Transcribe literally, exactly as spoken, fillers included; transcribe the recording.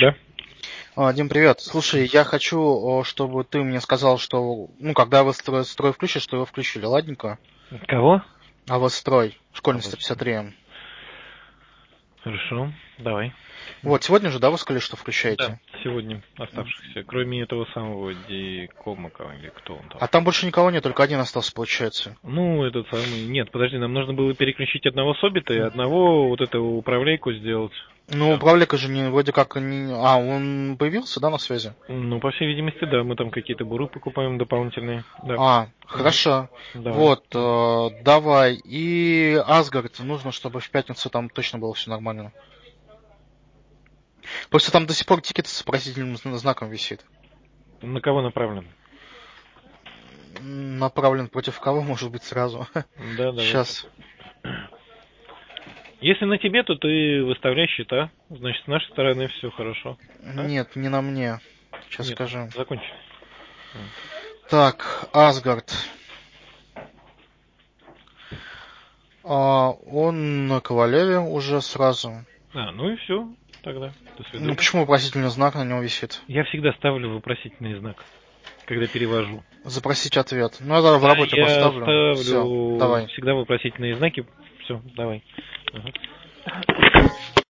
Да. А, Дим, привет. Слушай, я хочу, о, чтобы ты мне сказал, что, ну, когда вы строй, строй включишь, что его включили, ладненько? Кого? А вы строй, школьный А вы- сто пятьдесят три эм. Хорошо, давай. Вот, сегодня же, да, вы сказали, что Да, включаете? сегодня оставшихся. Кроме этого самого Дикомака, или кто он там. А там больше никого нет, только один остался, получается. Ну, этот самый... Нет, подожди, нам нужно было переключить одного Собита и одного вот этого управляйку сделать. Ну, Да. управляка же не, вроде как не... А, он появился, да, на связи? Ну, по всей видимости, да, мы там какие-то буры покупаем дополнительные. Да. А, хорошо. Давай. Вот, э, давай. И Асгард, нужно, чтобы в пятницу там точно было все нормально. Просто там до сих пор тикет с вопросительным зна- знаком висит. На кого направлен? М, Направлен против кого, может быть, сразу. Да, давай. Сейчас. Если на тебе, то ты выставляй счета. Значит, с нашей стороны все хорошо. А? Нет, не на мне. Сейчас Нет, скажу. закончи. Так, Асгард. А, он на кавалере уже сразу. А, ну и все тогда. До Ну, свидания. почему вопросительный знак на него висит? Я всегда ставлю вопросительный знак, когда перевожу. Запросить ответ. Ну, я в Да, работе я поставлю. Все, ставлю давай. всегда вопросительные знаки. Все, давай. Ага.